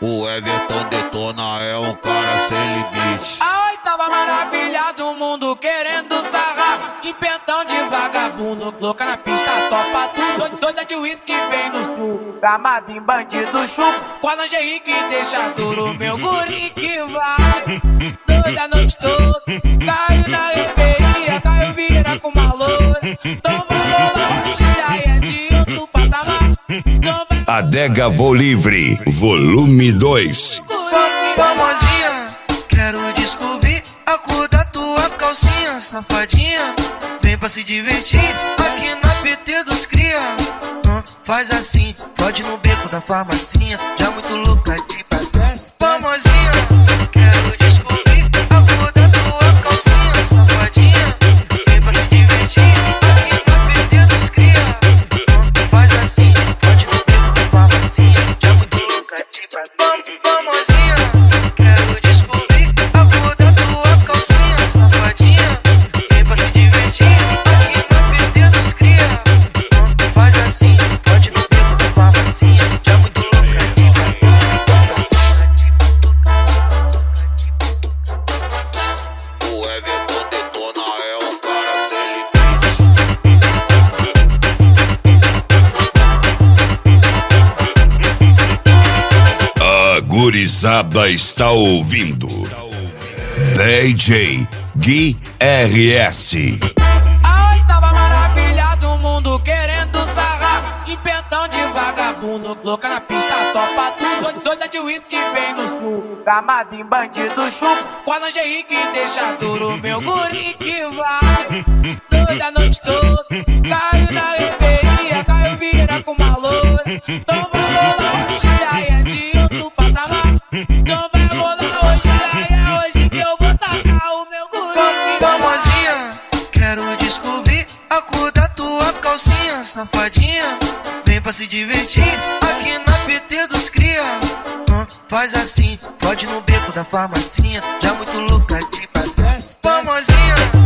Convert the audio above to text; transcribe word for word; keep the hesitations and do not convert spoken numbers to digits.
O Everton Detona é um cara sem limite. A oitava maravilha do mundo querendo sarrar. Empentão de vagabundo, louca na pista, topa tudo. Doida de uísque vem no sul, gamado em bandido chupo. Com a lingerie que deixa duro, meu guri que vai. Doida a noite toda, caiu na reveria, caiu vira com uma loura. Então vamos lá, já é de outro patamar. Então vai... Adega Vou Livre, volume dois. Famosinha, quero descobrir a cor da tua calcinha, safadinha. Vem pra se divertir aqui na P T dos cria. Hum, faz assim, pode no beco da farmacinha, já muito louca de pra trás. Famosinha, quero descobrir a cor da tua calcinha, safadinha. Vem pra se divertir aqui na P T dos cria. Hum, faz assim, pode no beco da farmacinha, já muito louca de pra trás. Famosinha, quero descobrir a cor da tua calcinha, safadinha. Vem pra se divertir aqui na P T dos cria. Hum, faz assim, pode no beco da farmacinha, já muito louca de pra trás. O Everton Detona é um cara sem limite. A gurizada está ouvindo D J Gui R S. A oitava maravilha do mundo querendo sarrar. Empentão de vagabundo, louca na pista, topa tudo. Doida de uísque vem no sul, gamado em bandido chupo. Com a lingerie que deixa duro, meu guri que vai. Doida a noite toda, caiu na reveria, caiu vira com uma loura. Então vamos lá, já é de outro patamar. Então vai rolar hoje, já é hoje que eu vou tacar o meu guri. Famosinha, quero descobrir a cor da tua calcinha, safadinha. Vem pra se divertir aqui na P T dos cria. Hum, faz assim, pode no beco da farmacinha, já muito louca de pra trás. Famosinha,